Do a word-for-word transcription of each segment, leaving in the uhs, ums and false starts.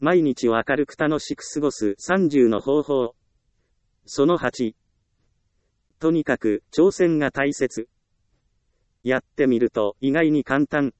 毎日を明るく楽しく過ごすさんじゅうの方法。そのはち。とにかく挑戦が大切。やってみると意外に簡単。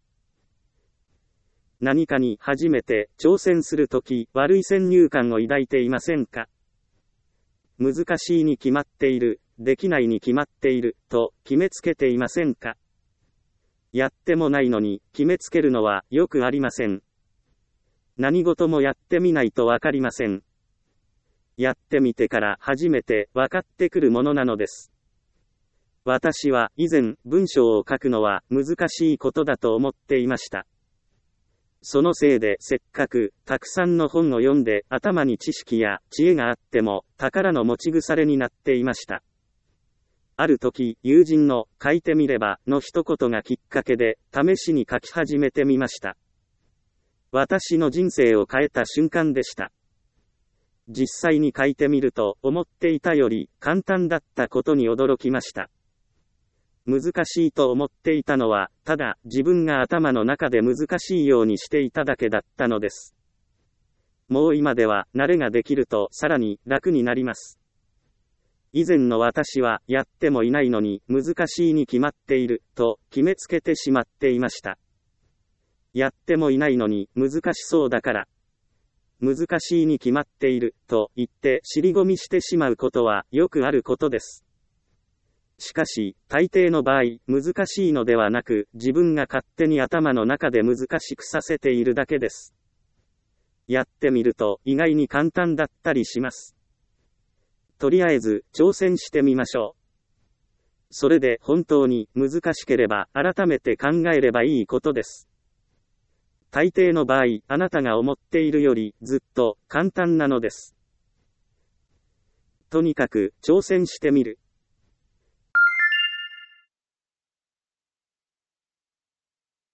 何かに初めて挑戦するとき、悪い先入観を抱いていませんか？難しいに決まっている、できないに決まっている、と決めつけていませんか？やってもないのに決めつけるのはよくありません。何事もやってみないとわかりません。やってみてから初めてわかってくるものなのです。私は以前文章を書くのは難しいことだと思っていました。そのせいでせっかくたくさんの本を読んで頭に知識や知恵があっても宝の持ち腐れになっていました。ある時友人の書いてみればの一言がきっかけで試しに書き始めてみました。私の人生を変えた瞬間でした。実際に書いてみると思っていたより簡単だったことに驚きました。難しいと思っていたのは、ただ自分が頭の中で難しいようにしていただけだったのです。もう今では慣れができるとさらに楽になります。以前の私はやってもいないのに難しいに決まっていると決めつけてしまっていました。やってもいないのに難しそうだから。難しいに決まっていると言って尻込みしてしまうことはよくあることです。しかし、大抵の場合、難しいのではなく、自分が勝手に頭の中で難しくさせているだけです。やってみると、意外に簡単だったりします。とりあえず、挑戦してみましょう。それで本当に難しければ、改めて考えればいいことです。大抵の場合、あなたが思っているより、ずっと簡単なのです。とにかく、挑戦してみる。